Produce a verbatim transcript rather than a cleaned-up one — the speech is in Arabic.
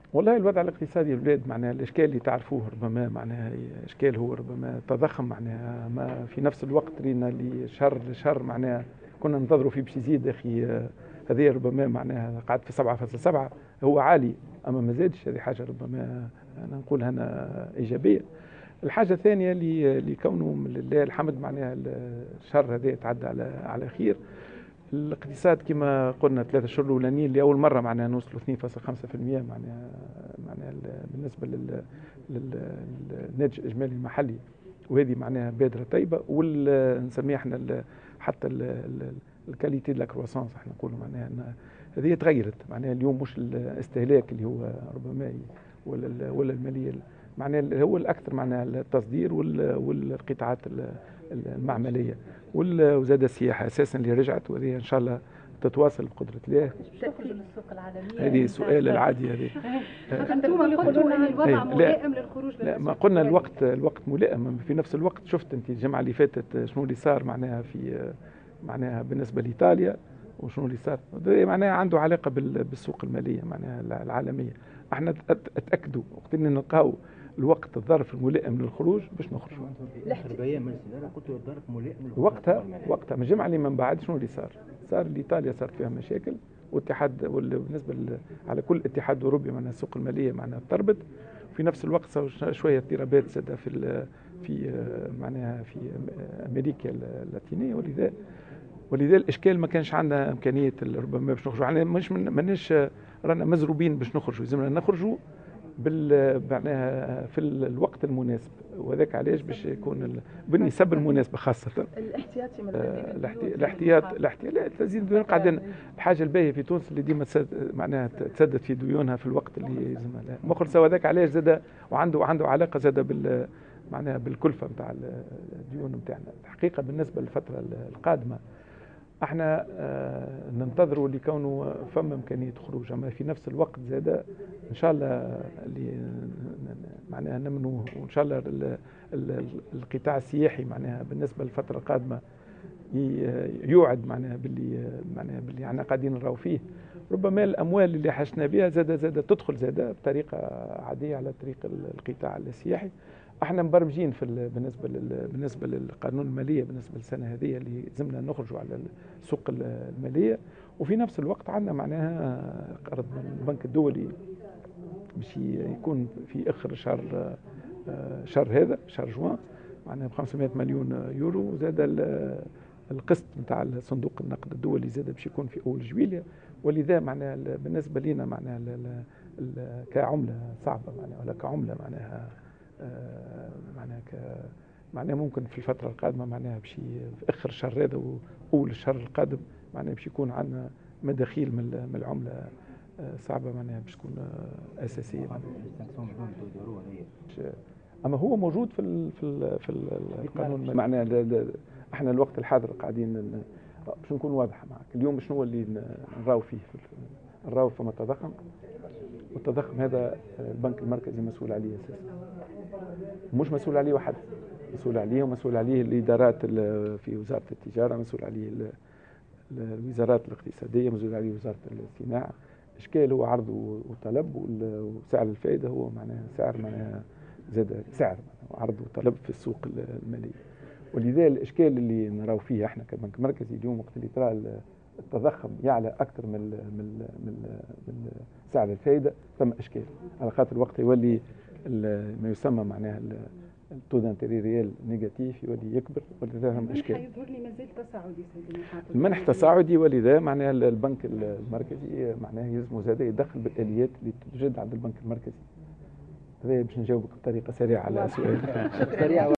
والله الوضع الاقتصادي البلاد معناها الاشكال اللي تعرفوه ربما معناها اشكال هو ربما تضخم معناها ما في نفس الوقت رينا اللي شهر لشهر معناها كنا ننتظروا فيه باش يزيد اخي. هذه ربما معناها قعد في سبعة فاصلة سبعة هو عالي اما ما زادش. هذه حاجه ربما انا نقولها انا ايجابيه. الحاجه الثانيه اللي اللي كونه لله الحمد معناها الشهر هذا تعدى على على خير. الاقتصاد كما قلنا ثلاثة شهور الاولانيين اللي اول مره معناها نوصلوا اثنين فاصلة خمسة بالمئة معناها معناها بالنسبه لل للناتج الاجمالي المحلي. وهذه معناها بادره طيبه ونسميها احنا حتى الكاليتي لا كرواسونس احنا نقولوا معناها ان هذه تغيرت معناها اليوم مش الاستهلاك اللي هو ربما ولا ولا الماليه معناها هو الاكثر معناها التصدير والقطاعات المعمليه وزاد السياحه اساسا اللي رجعت وهذه ان شاء الله تتواصل بقدره الله. تخرج للسوق العالميه هذه السؤال العادي هذه. انتم قلتوا ان الوضع ملائم للخروج. لا ما قلنا الوقت الوقت ملائم. في نفس الوقت شفت انت الجمعه اللي فاتت شنو اللي صار معناها في معناها بالنسبه لايطاليا وشنو اللي صار معناها عنده علاقه بالسوق الماليه معناها العالميه. احنا اتاكدوا وقت اللي نلقاو الوقت الظرف الملائم للخروج باش نخرجوا. قلت الظرف ملائم وقتها وقتها من الجمعه اللي من بعد شنو اللي صار؟ صار ايطاليا صارت فيها مشاكل والاتحاد بالنسبه على كل اتحاد اوروبي معناها السوق الماليه معناها اضطربت. في نفس الوقت صار شويه اضطرابات زادة في في معناها في امريكا اللاتينيه ولذا ولذا الاشكال ما كانش عندنا امكانيه ربما باش نخرجوا. يعني مش ماناش رانا مزروبين باش نخرجوا لازمنا نخرجوا بال معناها في الوقت المناسب وذاك علاش باش يكون بالنسب المناسبه خاصه الاحتياطي من الاحتياط الاحتياط لا تزيد ديون قاعدين. الحاجه الباهيه في تونس اللي ديما معناها تسدد في ديونها في الوقت اللي يلزمها لها مخلصه وذاك علاش زاد وعنده عنده علاقه زاد بال معناها بالكلفه نتاع الديون نتاعنا. الحقيقه بالنسبه للفتره القادمه احنا اه ننتظروا لكونه فما امكانيه خروج اما في نفس الوقت زاد ان شاء الله اللي معناها نمنوا وان شاء الله القطاع السياحي معناها بالنسبه للفتره القادمه يوعد معناها باللي معناها باللي احنا قاعدين نراو فيه. ربما الاموال اللي حشنا بها زاد زاد تدخل زاد بطريقه عاديه على طريق القطاع السياحي. احنا مبرمجين في بالنسبه لل بالنسبه للقانون الماليه بالنسبه للسنه هذه اللي لازمنا نخرجوا على السوق الماليه. وفي نفس الوقت عندنا معناها قرض من البنك الدولي باش يكون في اخر شهر شهر هذا شهر جوان معناها ب خمسمائة مليون يورو. وزاد القسط نتاع صندوق النقد الدولي زاد باش يكون في اول جويلية. ولذا معناها بالنسبه لنا معناها كعمله صعبه معناها ولا كعمله معناها معناها ك معناها ممكن في الفتره القادمه معناها باش في اخر الشهر هذا واول الشهر القادم معناها باش يكون عندنا مداخيل من العمله صعبه معناها باش تكون اساسيه. اما هو موجود في ال في ال في القانون معناها احنا الوقت الحاضر قاعدين باش نكون واضح معك اليوم شنو اللي نراو فيه. نراو فما تضخم والتضخم هذا البنك المركزي مسؤول عليه اساسا. مش مسؤول عليه واحد مسؤول عليه ومسؤول عليه الادارات في وزاره التجاره مسؤول عليه الوزارات الاقتصاديه مسؤول عليه وزاره الصناعه. اشكال هو عرض وطلب وسعر الفائده هو معناها سعر معناها زاد سعر عرض وطلب في السوق الماليه. ولذا الاشكال اللي نراو فيه احنا كبنك مركزي اليوم وقت اللي ترى التضخم يعلى اكثر من من من من سعر الفائده ثم اشكال على خاطر الوقت يولي ما يسمى معناها التو دانتيري ريال نيجاتيف يولي يكبر ولذا ثم اشكال. المنح يظهر لي مازال تصاعدي سيدي محافظ. المنح تصاعدي ولذا معناها البنك المركزي معناها يلزمه زاد يدخل بالاليات اللي توجد عند البنك المركزي. هذا باش نجاوبك بطريقه سريعه على سؤالك.